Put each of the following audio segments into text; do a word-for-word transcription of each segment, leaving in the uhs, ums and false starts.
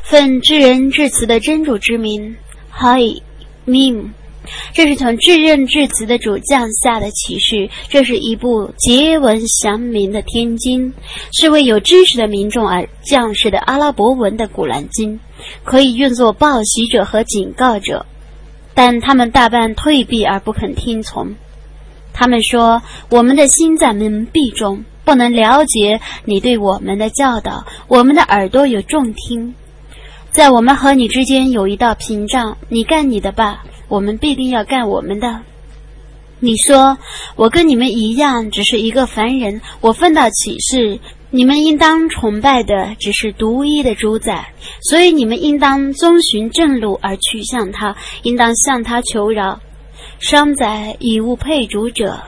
奉至仁至慈的真主之名 Hai Mim， 这是从至仁至慈的主降下的启示，这是一部结文详明的天经，是为有知识的民众而降世的阿拉伯文的古兰经，可以用作报喜者和警告者，但他们大半退避而不肯听从。他们说，我们的心在蒙蔽中，不能了解你对我们的教导，我们的耳朵有重听，在我们和你之间有一道屏障，你干你的吧，我们必定要干我们的。你说，我跟你们一样，只是一个凡人，我分到启示，你们应当崇拜的只是独一的主宰，所以你们应当遵循正路而去向他，应当向他求饶。商宰以物配主者，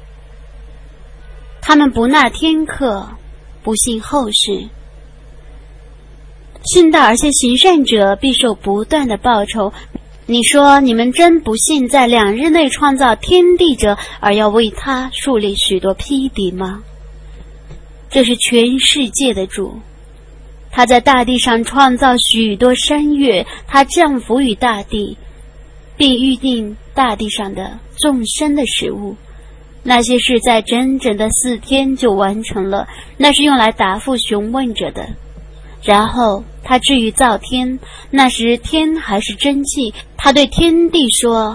他们不纳天课，不信后世。信道而且行善者必受不断的报酬。你说，你们真不信在两日内创造天地者，而要为他树立许多匹敌吗？这是全世界的主，他在大地上创造许多山岳，他降服于大地，并预定大地上的众生的食物，那些事在整整的四天就完成了，那是用来答复询问者的。然后他至于造天，那时天还是真气，他对天地说，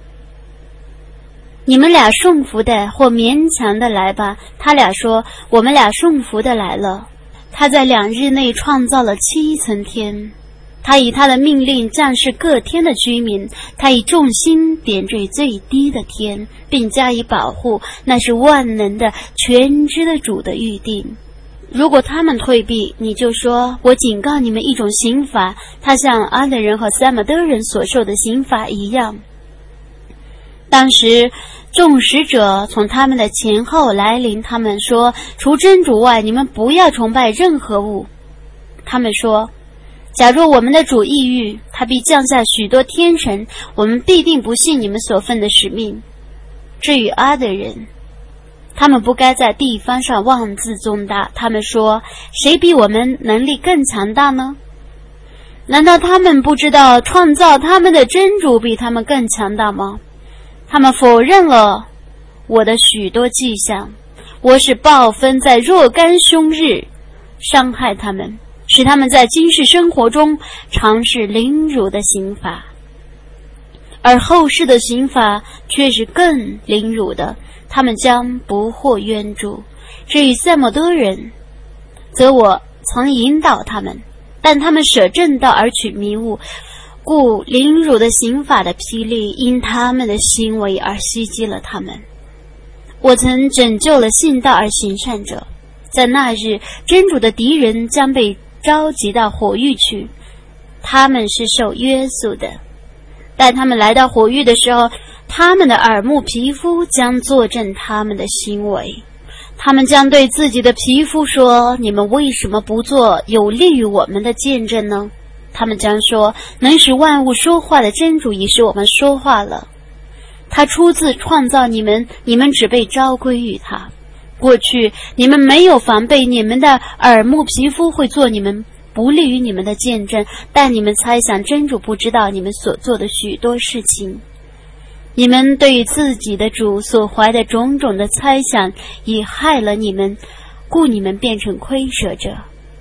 你们俩顺服的或勉强的来吧。他俩说，我们俩顺服的来了。他在两日内创造了七层天，他以他的命令降示各天的居民，他以众星点缀最低的天，并加以保护，那是万能的全知的主的预定。如果他们退避，你就说，我警告你们一种刑罚，它像阿德人和撒马德人所受的刑罚一样。当时众使者从他们的前后来临，他们说，除真主外，你们不要崇拜任何物。他们说，假若我们的主抑郁，他必降下许多天神，我们必定不信你们所分的使命。至于阿德人，他们不该在地方上妄自重大，他们说，谁比我们能力更强大呢？难道他们不知道创造他们的真主比他们更强大吗？他们否认了我的许多迹象，我使暴风在若干凶日伤害他们，使他们在今世生活中尝试凌辱的刑罚，而后世的刑罚却是更凌辱的，他们将不获援助。至于塞摩多人，则我曾引导他们，但他们舍正道而取迷雾，故凌辱的刑法的霹雳因他们的行为而袭击了他们。我曾拯救了信道而行善者，在那日真主的敌人将被召集到火狱去，他们是受约束的，但他们来到火狱的时候，他们的耳目皮肤将作证他们的行为，他们将对自己的皮肤说，你们为什么不做有利于我们的见证呢？他们将说，能使万物说话的真主已使我们说话了，他出自创造你们，你们只被召归于他。过去你们没有防备，你们的耳目皮肤会做你们不利于你们的见证，但你们猜想真主不知道你们所做的许多事情。你们对于自己的主所怀的种种的猜想已害了你们，故你们变成亏舍者。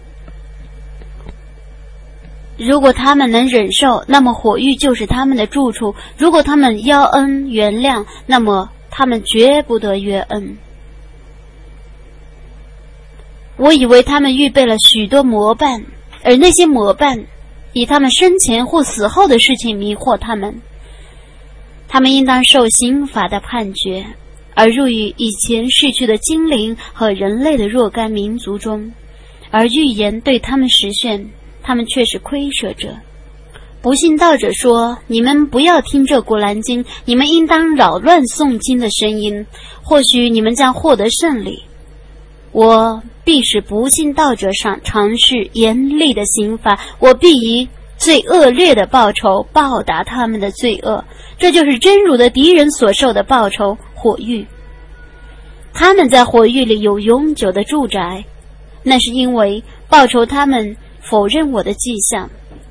如果他们能忍受，那么火狱就是他们的住处；如果他们邀恩原谅，那么他们绝不得约恩。我以为他们预备了许多模办，而那些模办以他们生前或死后的事情迷惑他们。他们应当受刑罚的判决，而入于以前逝去的精灵和人类的若干民族中，而预言对他们实现，他们却是亏舍者。不信道者说，你们不要听这古兰经，你们应当扰乱诵经的声音，或许你们将获得胜利。我必使不信道者上尝试严厉的刑罚，我必以最恶劣的报酬报答他们的罪恶，这就是真主的敌人所受的报酬，火狱。他们在火狱里有永久的住宅，那是因为报酬他们否认我的迹象，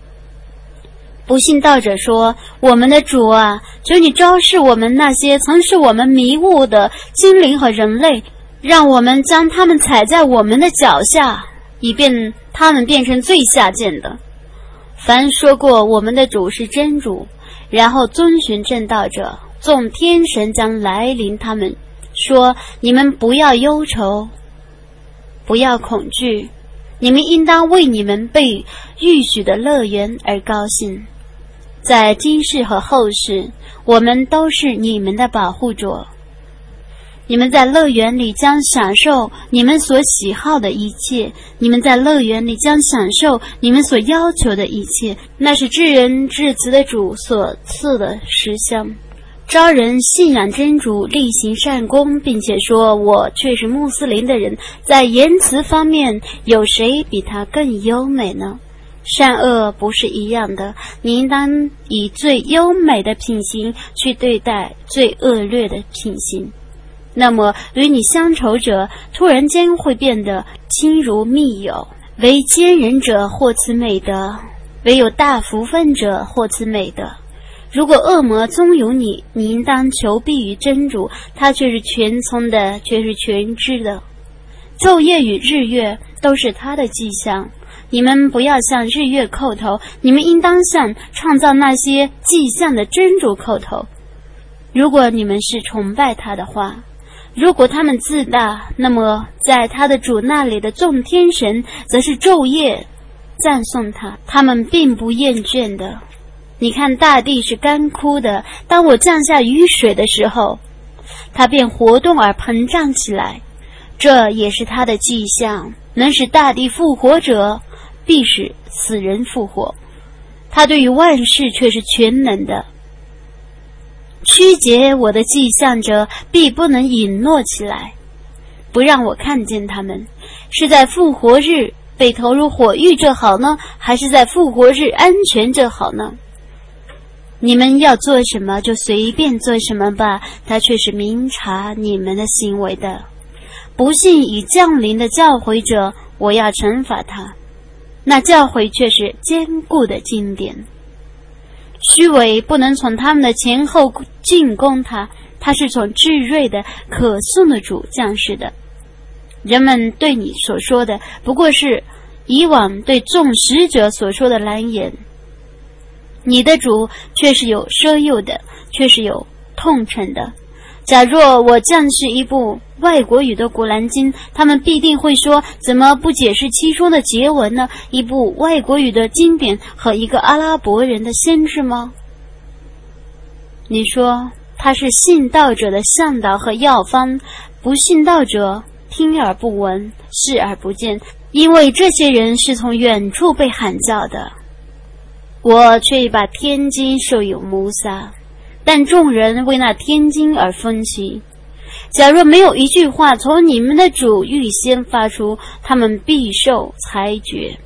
不信道者说，我们的主啊，求你昭示我们那些曾使我们迷雾的精灵和人类，让我们将他们踩在我们的脚下，以便他们变成最下贱的。凡说过我们的主是真主，然后遵循正道者，众天神将来临他们，说，你们不要忧愁，不要恐惧，你们应当为你们被预许的乐园而高兴。在今世和后世，我们都是你们的保护者。你们在乐园里将享受你们所喜好的一切，你们在乐园里将享受你们所要求的一切，那是至仁至慈的主所赐的实相。招人信仰真主，力行善功，并且说我却是穆斯林的人，在言辞方面有谁比他更优美呢？善恶不是一样的，你应当以最优美的品行去对待最恶劣的品行。那么与你相仇者突然间会变得亲如密友，为奸人者获此美德，唯有大福分者获此美德。如果恶魔纵有你，你应当求避于真主，他却是全聪的，却是全知的。昼夜与日月都是他的迹象，你们不要向日月叩头，你们应当向创造那些迹象的真主叩头。如果你们是崇拜他的话，如果他们自大，那么在他的主那里的众天神则是昼夜赞颂他，他们并不厌倦的。你看大地是干枯的，当我降下雨水的时候，它便活动而膨胀起来，这也是他的迹象。能使大地复活者，必使死人复活。他对于万事却是全能的。曲解我的迹象者，必不能隐诺起来，不让我看见他们。是在复活日被投入火狱这好呢，还是在复活日安全这好呢？你们要做什么就随便做什么吧，他却是明察你们的行为的。不信已降临的教诲者，我要惩罚他，那教诲却是坚固的经典。虚伪不能从他们的前后进攻他，他是从至睿的可颂的主降世的。人们对你所说的不过是以往对众使者所说的蓝言，你的主却是有奢诱的，却是有痛陈的。假若我降示一部外国语的古兰经，他们必定会说，怎么不解释其中的结文呢？一部外国语的经典和一个阿拉伯人的先知吗？你说他是信道者的向导和药方，不信道者听而不闻，视而不见，因为这些人是从远处被喊叫的。我却把天经授有摩萨，但众人为那天经而分歧。假若没有一句话从你们的主预先发出，他们必受裁决。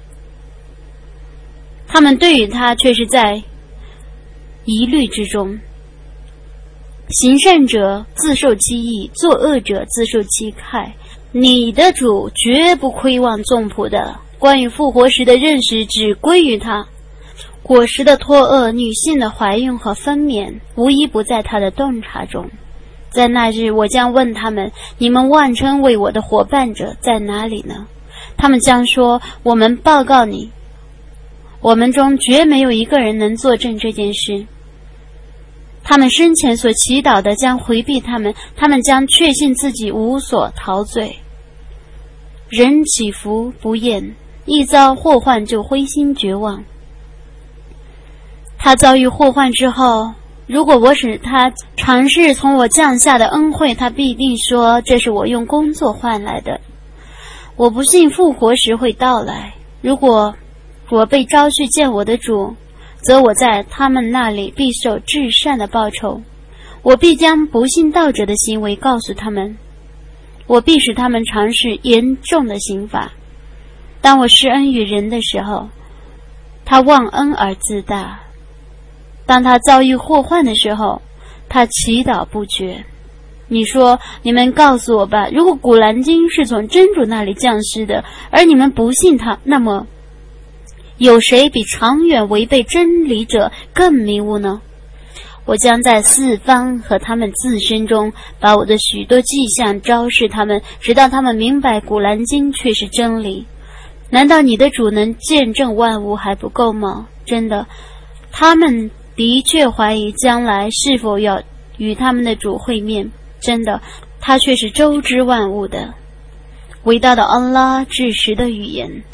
他们对于他却是在疑虑之中。行善者自受其益，作恶者自受其害。你的主绝不亏望众仆的，关于复活时的认识只归于他。果实的脱厄，女性的怀孕和分娩，无一不在他的洞察中。在那日，我将问他们，你们妄称为我的伙伴者在哪里呢？他们将说，我们报告你，我们中绝没有一个人能作证这件事。他们生前所祈祷的将回避他们，他们将确信自己无所陶醉。人起伏不厌，一遭祸患就灰心绝望。他遭遇祸患之后，如果我使他尝试从我降下的恩惠，他必定说，这是我用工作换来的。我不信复活时会到来。如果我被招去见我的主，则我在他们那里必受至善的报酬。我必将不信道者的行为告诉他们，我必使他们尝试严重的刑罚。当我施恩于人的时候，他忘恩而自大；当他遭遇祸患的时候，他祈祷不绝。你说，你们告诉我吧，如果古兰经是从真主那里降世的，而你们不信他，那么有谁比长远违背真理者更迷雾呢？我将在四方和他们自身中把我的许多迹象昭示他们，直到他们明白古兰经却是真理。难道你的主能见证万物还不够吗？真的，他们的确怀疑将来是否要与他们的主会面。真的，他却是周知万物的。伟大的安拉至实的语言。